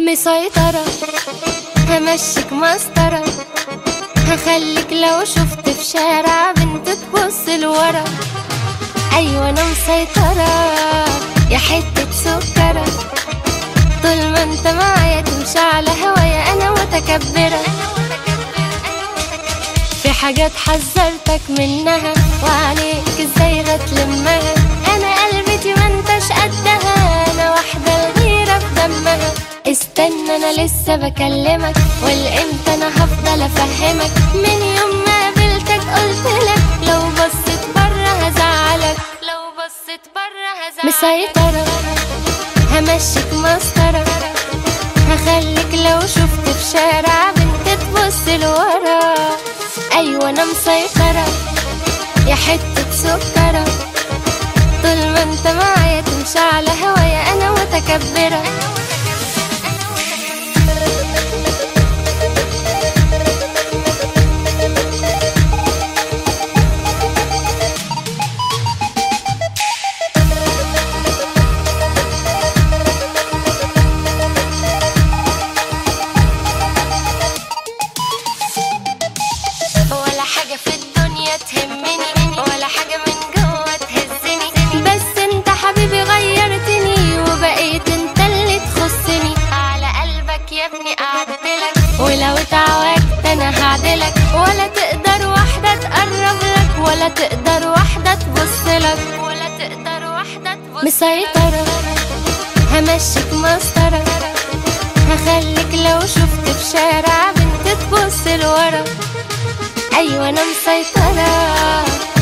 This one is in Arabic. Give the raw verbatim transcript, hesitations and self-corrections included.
مسيطرة، همشيك مسطرة، هخليك لو شفت في شارع بنت تبص لورا. أيوة أنا مسيطرة يا حتة سكرة، طول ما انت معايا تمشي على هوايا أنا متكبرة. في حاجات حذرتك منها وعليك ازاي هتلمها، أنا قلبتي ما انتش قدها، أنا واحدة الغيرة في دمها. استنى أنا لسه بكلمك، والإمتى أنا هفضل أفهمك، من يوم ما قابلتك قلتلك لو بصيت برا هزعلك، لو بصيت برا هزعلك. مسيطرة، همشيك مسطرة، هخليك لو شفت في شارع بنت تبص لورا. أيوة أنا مسيطرة يا حتة سكرة، طول ما انت معايا تمشي على هوايا أنا متكبرة. ولا حاجة في الدنيا تهمني، ولا حاجة من جوه تهزني، بس انت حبيبي غيرتني وبقيت انت اللي تخصني. على قلبك يا ابني قعدتلك، ولو اتعوجت انا هعدلك، ولا تقدر واحدة تقرب لك، ولا تقدر واحدة تبصلك، ولا تقدر واحدة تبصلك. مسيطرة، همشيك مسطرة، هخليك لو شفت في شارع بنت تبص لورا. أيوة أنا مسيطرة.